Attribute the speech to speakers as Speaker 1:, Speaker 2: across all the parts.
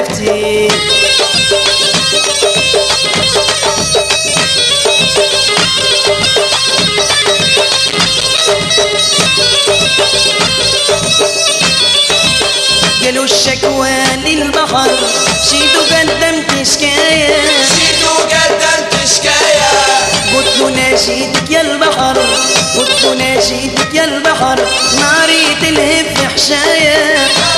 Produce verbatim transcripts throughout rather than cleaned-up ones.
Speaker 1: والفتي. قالوا الشكوى للبحر شيتو قدمت شكاية
Speaker 2: شيتو قدمت شكاية
Speaker 1: قلت له ناشيدك يا البحر قلت له ناشيدك يا البحر ناري تلهب في حشاية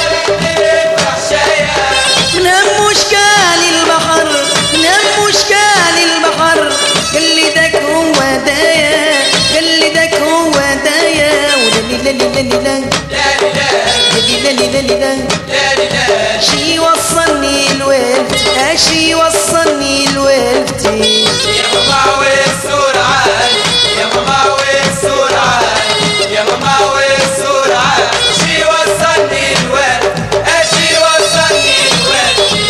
Speaker 1: من هم شكال البحر من هم شكال البحر قال لي داك هو دايا قال لي داك هو دايا وللي للي للي للي للي للي شي وصلني الوالد شي وصلني الوالدتي
Speaker 2: يا ماما والسرعان يا ماما والسرعان يا ماما والسرعان شي وصلني الوالد شي وصلني الوالد.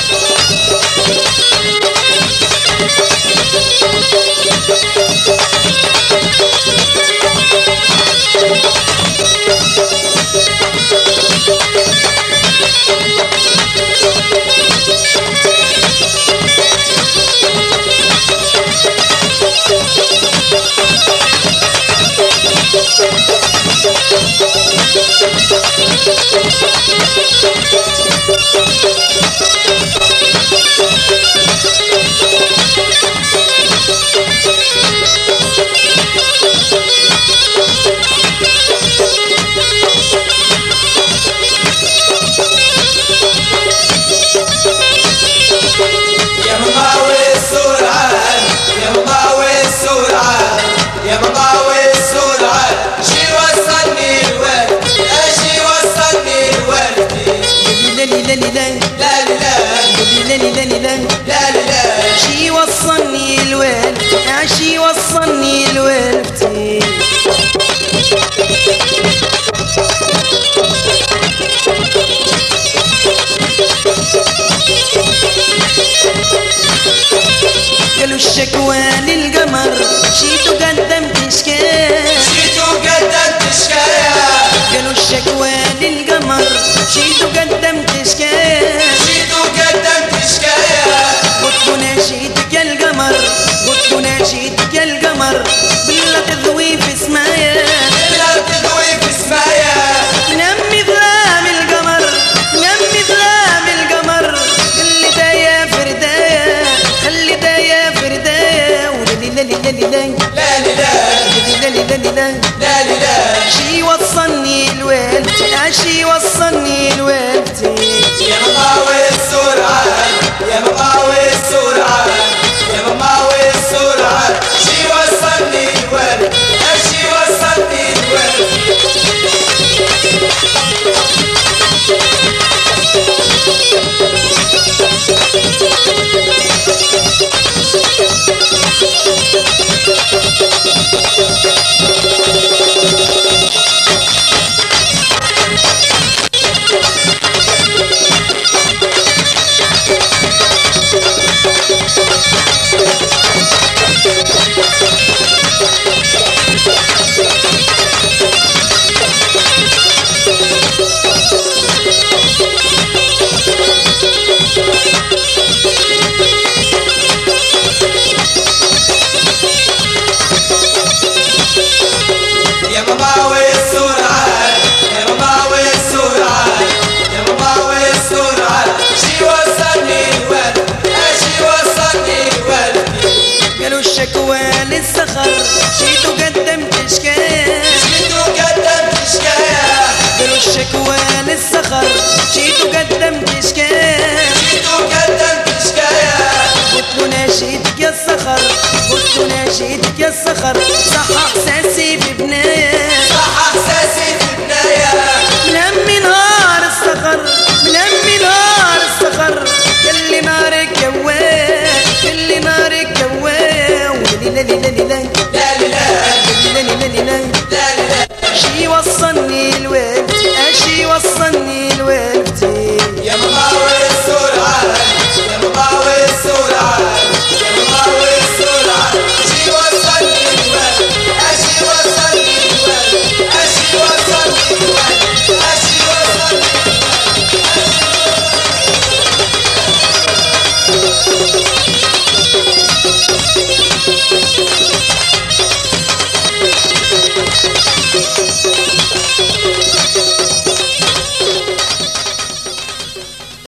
Speaker 1: شي وصلني الوالد شي وصلني الوالدتي. قالوا الشكوى للقمر شيتو قدمت شكاية
Speaker 2: شيتو قدمت شكاية
Speaker 1: قالوا الشكوى للقمر شيتو قدمت شكاية